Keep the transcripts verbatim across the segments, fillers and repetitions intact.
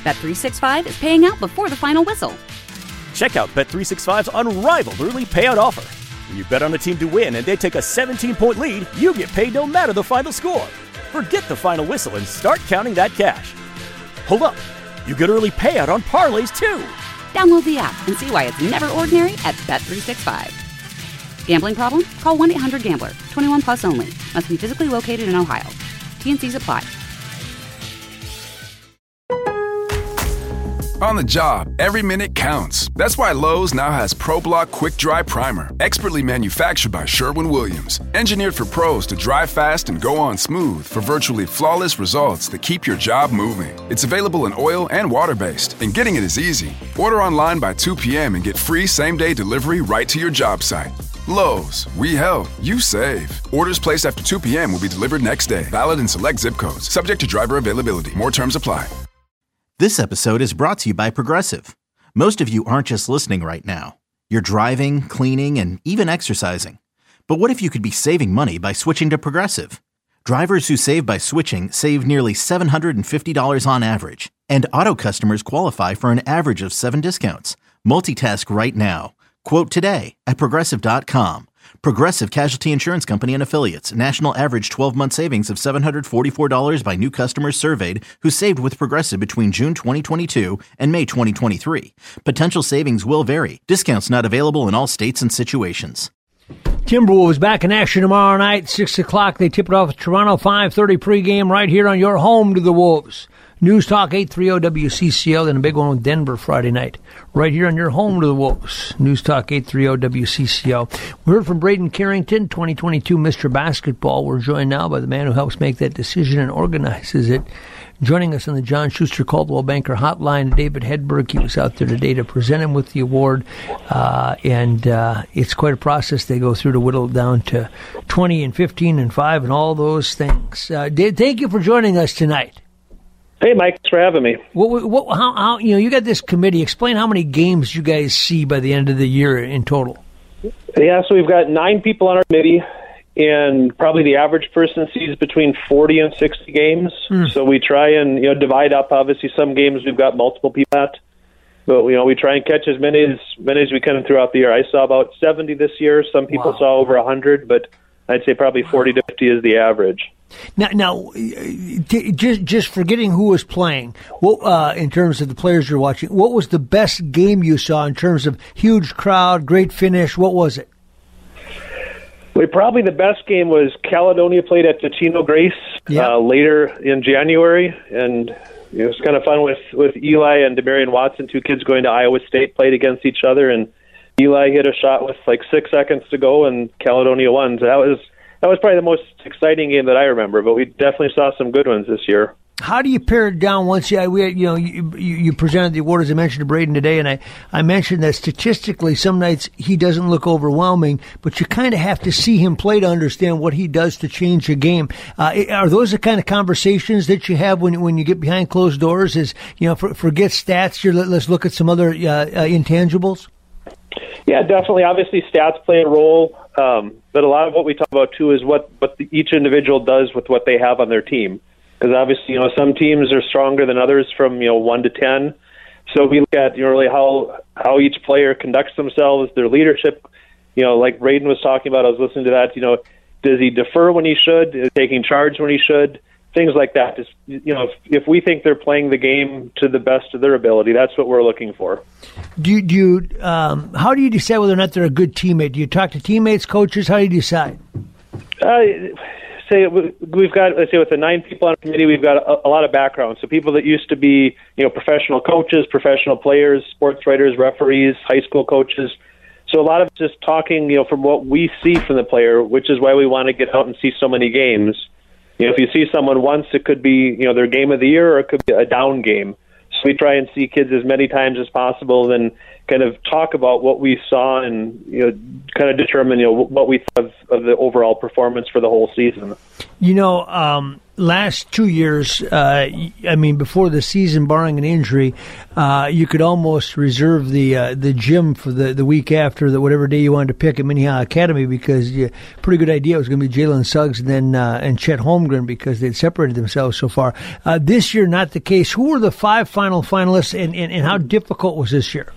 Bet three sixty-five is paying out before the final whistle. Check out Bet three sixty-five's unrivaled early payout offer. When you bet on a team to win and they take a seventeen-point lead, you get paid no matter the final score. Forget the final whistle and start counting that cash. Hold up. You get early payout on parlays, too. Download the app and see why it's never ordinary at Bet three sixty-five. Gambling problem? Call one eight hundred gambler. twenty-one plus only. Must be physically located in Ohio. T and C's apply. On the job, every minute counts. That's why Lowe's now has ProBlock Quick Dry Primer, expertly manufactured by Sherwin-Williams. Engineered for pros to dry fast and go on smooth for virtually flawless results that keep your job moving. It's available in oil and water-based, and getting it is easy. Order online by two p.m. and get free same-day delivery right to your job site. Lowe's, we help, you save. Orders placed after two p.m. will be delivered next day. Valid in select zip codes. Subject to driver availability. More terms apply. This episode is brought to you by Progressive. Most of you aren't just listening right now. You're driving, cleaning, and even exercising. But what if you could be saving money by switching to Progressive? Drivers who save by switching save nearly seven hundred fifty dollars on average. And auto customers qualify for an average of seven discounts. Multitask right now. Quote today at Progressive dot com. Progressive Casualty Insurance Company and Affiliates. National average twelve-month savings of seven hundred forty-four dollars by new customers surveyed who saved with Progressive between June twenty twenty-two and May twenty twenty-three. Potential savings will vary. Discounts not available in all states and situations. Timberwolves back in action tomorrow night, six o'clock. They tip it off with Toronto, five thirty pregame right here on your home to the Wolves. News Talk eight thirty W C C O, then a big one with Denver Friday night. Right here on your home to the Wolves. News Talk eight thirty W C C O. We heard from Braden Carrington, twenty twenty-two Mister Basketball. We're joined now by the man who helps make that decision and organizes it. Joining us on the John Schuster Coldwell Banker Hotline, David Hedberg. He was out there today to present him with the award. Uh, and uh, it's quite a process they go through to whittle it down to twenty and fifteen and five and all those things. Uh, Dave, thank you for joining us tonight. Hey, Mike, thanks for having me. What, what, how, how, you know, you got this committee. Explain how many games you guys see by the end of the year in total. Yeah, so we've got nine people on our committee, and probably the average person sees between forty and sixty games. Mm. So we try and you know divide up. Obviously, some games we've got multiple people at, but you know we try and catch as many as many as we can throughout the year. I saw about seventy this year. Some people wow. saw over one hundred, but I'd say probably forty to fifty is the average. Now, now, just just forgetting who was playing, what, uh, in terms of the players you're watching, what was the best game you saw in terms of huge crowd, great finish? What was it? Well, probably the best game was Caledonia played at Ticino Grace yep. uh, later in January, and it was kind of fun with, with Eli and Demarion Watson, two kids going to Iowa State, played against each other, and Eli hit a shot with like six seconds to go, and Caledonia won. So that was That was probably the most exciting game that I remember, but we definitely saw some good ones this year. How do you pare it down once you, we, you know, you, you presented the award, as I mentioned to Braden today, and I, I mentioned that statistically some nights he doesn't look overwhelming, but you kind of have to see him play to understand what he does to change a game. Uh, are those the kind of conversations that you have when, when you get behind closed doors is, you know, for, forget stats, here, let, let's look at some other uh, uh, intangibles? Yeah, definitely. Obviously, stats play a role, um, but a lot of what we talk about too is what what the, each individual does with what they have on their team. Because obviously, you know, some teams are stronger than others from you know one to ten. So we look at you know really how how each player conducts themselves, their leadership. You know, like Braden was talking about, I was listening to that. You know, does he defer when he should? Is he taking charge when he should? Things like that. Just, you know, if, if we think they're playing the game to the best of their ability, that's what we're looking for. Do you, do you um, how do you decide whether or not they're a good teammate? Do you talk to teammates, coaches? How do you decide? Uh, say we've got, let's say, with the nine people on the committee, we've got a, a lot of background. So people that used to be, you know, professional coaches, professional players, sports writers, referees, high school coaches. So a lot of just talking, you know, from what we see from the player, which is why we want to get out and see so many games. You know, if you see someone once, it could be, you know, their game of the year, or it could be a down game. So we try and see kids as many times as possible. Then kind of talk about what we saw and, you know, kind of determine, you know, what we thought of, of the overall performance for the whole season. You know, um, last two years, uh, I mean, before the season, barring an injury, uh, you could almost reserve the uh, the gym for the, the week after, the whatever day you wanted to pick at Minnehaha Academy, because you pretty good idea it was going to be Jalen Suggs and then uh, and Chet Holmgren, because they'd separated themselves so far. Uh, this year, not the case. Who were the five final finalists, and, and, and how difficult was this year?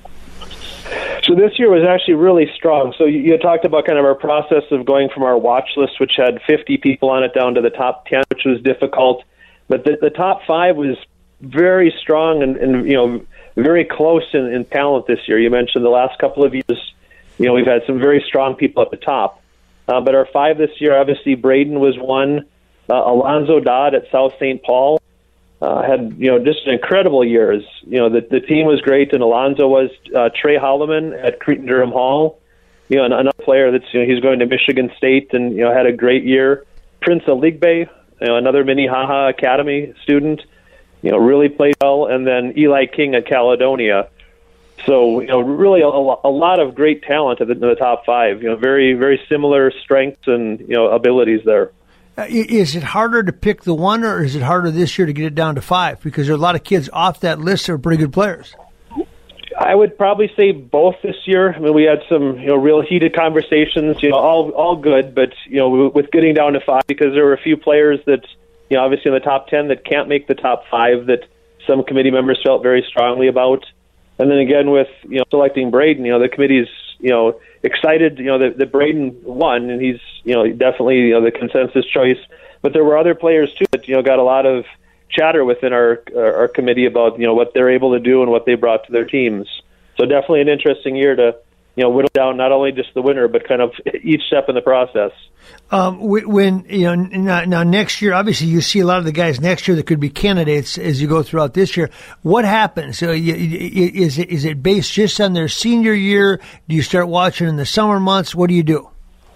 So this year was actually really strong. So you, you talked about kind of our process of going from our watch list, which had fifty people on it, down to the top ten, which was difficult. But the, the top five was very strong and, and you know, very close in, in talent this year. You mentioned the last couple of years, you know, we've had some very strong people at the top. Uh, but our five this year, obviously, Braden was one. Uh, Alonzo Dodd at South Saint Paul uh, had, you know, just incredible years. You know, the, the team was great, and Alonzo was. Uh, Trey Holloman at Cretin-Durham Hall, you know, another player that's, you know, he's going to Michigan State and, you know, had a great year. Prince Aligbe, you know, another Minnehaha Academy student, you know, really played well. And then Eli King at Caledonia. So, you know, really a, a lot of great talent in the, in the top five. You know, very, very similar strengths and, you know, abilities there. Uh, is it harder to pick the one, or is it harder this year to get it down to five? Because there are a lot of kids off that list that are pretty good players. I would probably say both this year. I mean, we had some, you know, real heated conversations, you know, all all good, but, you know, with getting down to five, because there were a few players that, you know, obviously in the top ten that can't make the top five that some committee members felt very strongly about. And then again with, you know, selecting Braden, you know, the committee's, you know, excited, you know, that, that Braden won, and he's, you know, definitely, you know, the consensus choice. But there were other players too that, you know, got a lot of chatter within our our committee about, you know, what they're able to do and what they brought to their teams. So definitely an interesting year to, you know, whittle down not only just the winner, but kind of each step in the process. Um, when, you know, now, now next year, obviously you see a lot of the guys next year that could be candidates as you go throughout this year. What happens? So you, is it, is it based just on their senior year? Do you start watching in the summer months? What do you do?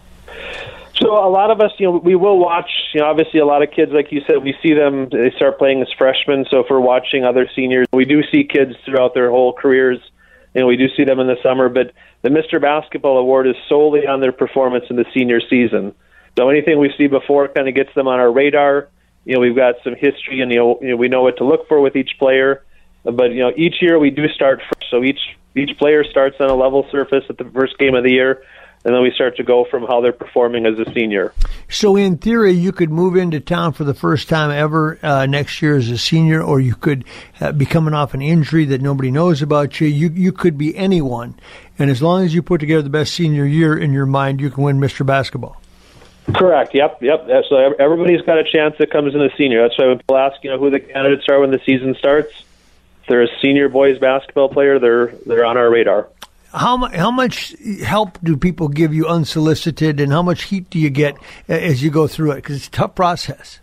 So a lot of us, you know, we will watch, you know, obviously a lot of kids, like you said, we see them, they start playing as freshmen. So if we're watching other seniors, we do see kids throughout their whole careers. You know, we do see them in the summer, but the Mister Basketball Award is solely on their performance in the senior season. So anything we see before kind of gets them on our radar. You know, we've got some history, and, you know, you know, we know what to look for with each player. But, you know, each year we do start fresh. So each each player starts on a level surface at the first game of the year, and then we start to go from how they're performing as a senior. So in theory, you could move into town for the first time ever uh, next year as a senior, or you could uh, be coming off an injury that nobody knows about you. You you could be anyone. And as long as you put together the best senior year in your mind, you can win Mister Basketball. Correct. Yep, yep. So everybody's got a chance that comes in a senior. That's why when people ask, you know, who the candidates are when the season starts, if they're a senior boys basketball player, they're they're on our radar. How much how much help do people give you unsolicited, and how much heat do you get as you go through it? Because it's a tough process.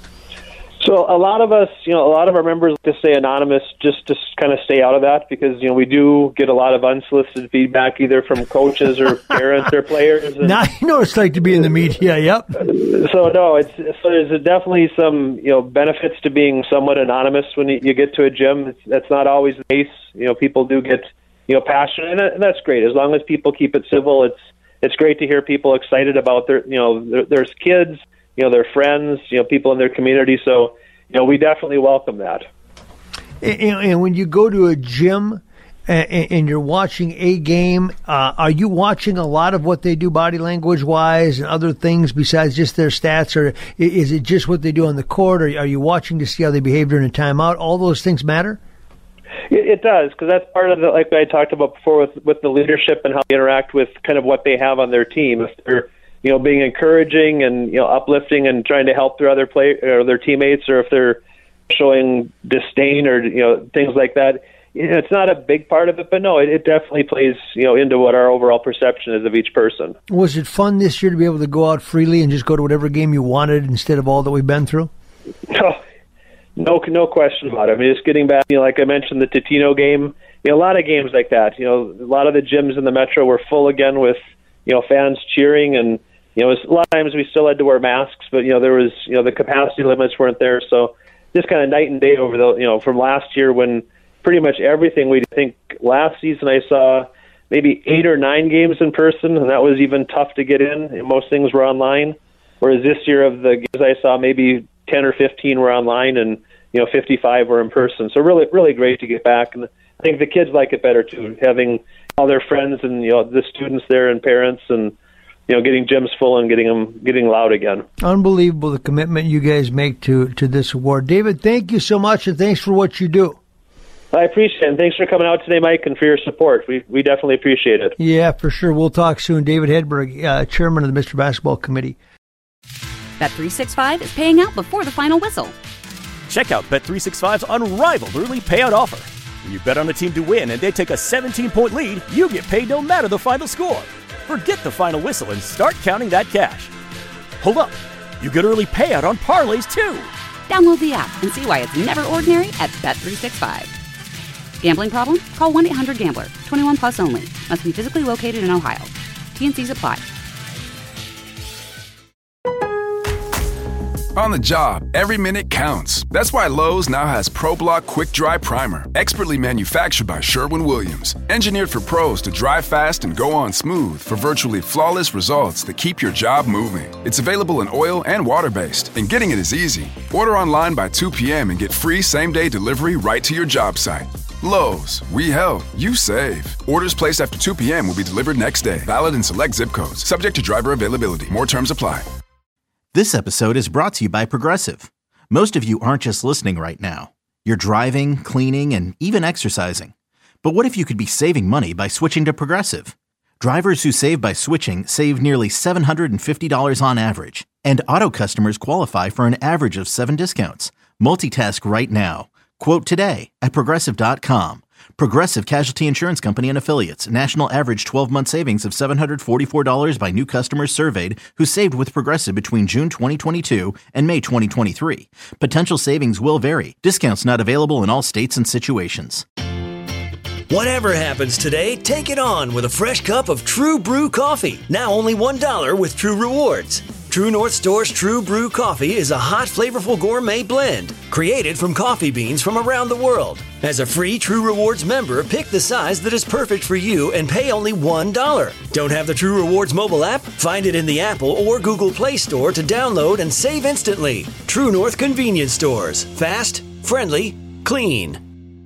So a lot of us, you know, a lot of our members like to stay anonymous just to kind of stay out of that, because, you know, we do get a lot of unsolicited feedback either from coaches or parents or players. And, now you know what it's like to be in the media. Yep. So no, it's so there's definitely some, you know, benefits to being somewhat anonymous when you, you get to a gym. It's, that's not always the case. You know, people do get, you know, passionate, and, that, and that's great. As long as people keep it civil, it's it's great to hear people excited about their, you know, their, there's kids, you know, their friends, you know, people in their community. So, you know, we definitely welcome that. And, and when you go to a gym and, and you're watching a game, uh, are you watching a lot of what they do body language-wise and other things besides just their stats, or is it just what they do on the court, or are you watching to see how they behave during a timeout? All those things matter? It, it does, because that's part of the, like I talked about before, with, with the leadership and how they interact with kind of what they have on their team. If they're, you know, being encouraging and, you know, uplifting and trying to help their other play or their teammates, or if they're showing disdain or, you know, things like that. You know, it's not a big part of it, but no, it, it definitely plays, you know, into what our overall perception is of each person. Was it fun this year to be able to go out freely and just go to whatever game you wanted instead of all that we've been through? Oh, no, no question about it. I mean, just getting back, you know, like I mentioned, the Totino game, you know, a lot of games like that. You know, a lot of the gyms in the Metro were full again with, you know, fans cheering, and, you know, it was, a lot of times we still had to wear masks, but, you know, there was, you know, the capacity limits weren't there. So just kind of night and day over the, you know, from last year when pretty much everything. We think last season I saw maybe eight or nine games in person, and that was even tough to get in. And most things were online. Whereas this year of the games I saw, maybe ten or fifteen were online, and you know fifty-five were in person. So really, really great to get back. And I think the kids like it better too, having all their friends and you know the students there and parents, and you know getting gyms full and getting them getting loud again. Unbelievable the commitment you guys make to to this award, David. Thank you so much, and thanks for what you do. I appreciate it. And thanks for coming out today, Mike, and for your support. We we definitely appreciate it. Yeah, for sure. We'll talk soon. David Hedberg, uh, chairman of the Mister Basketball Committee. Bet three sixty-five is paying out before the final whistle. Check out Bet three sixty-five's unrivaled early payout offer. When you bet on a team to win and they take a seventeen-point lead, you get paid no matter the final score. Forget the final whistle and start counting that cash. Hold up. You get early payout on parlays, too. Download the app and see why it's never ordinary at Bet three sixty-five. Gambling problem? Call one eight hundred gambler. twenty-one plus only. Must be physically located in Ohio. T N Cs apply. On the job, every minute counts. That's why Lowe's now has ProBlock Quick Dry Primer, expertly manufactured by Sherwin-Williams. Engineered for pros to dry fast and go on smooth for virtually flawless results that keep your job moving. It's available in oil and water-based, and getting it is easy. Order online by two p.m. and get free same-day delivery right to your job site. Lowe's, we help, you save. Orders placed after two p.m. will be delivered next day. Valid in select zip codes. Subject to driver availability. More terms apply. This episode is brought to you by Progressive. Most of you aren't just listening right now. You're driving, cleaning, and even exercising. But what if you could be saving money by switching to Progressive? Drivers who save by switching save nearly seven hundred fifty dollars on average. And auto customers qualify for an average of seven discounts. Multitask right now. Quote today at Progressive dot com. Progressive Casualty Insurance Company and Affiliates. National average twelve-month savings of seven hundred forty-four dollars by new customers surveyed who saved with Progressive between June twenty twenty-two and May twenty twenty-three. Potential savings will vary. Discounts not available in all states and situations. Whatever happens today, take it on with a fresh cup of True Brew coffee. Now only one dollar with True Rewards. True North Store's True Brew coffee is a hot, flavorful gourmet blend created from coffee beans from around the world. As a free True Rewards member, pick the size that is perfect for you and pay only one dollar. Don't have the True Rewards mobile app? Find it in the Apple or Google Play Store to download and save instantly. True North Convenience Stores. Fast, friendly, clean.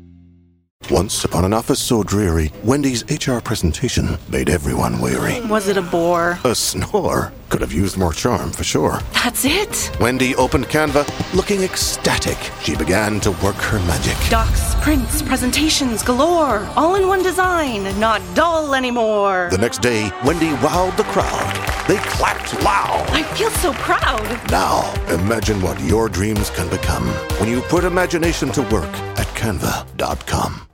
Once upon an office so dreary, Wendy's H R presentation made everyone weary. Was it a bore? A snore? Could have used more charm, for sure. That's it? Wendy opened Canva, looking ecstatic. She began to work her magic. Docs, prints, presentations galore. All in one design, not dull anymore. The next day, Wendy wowed the crowd. They clapped loud. I feel so proud. Now, imagine what your dreams can become when you put imagination to work at Canva dot com.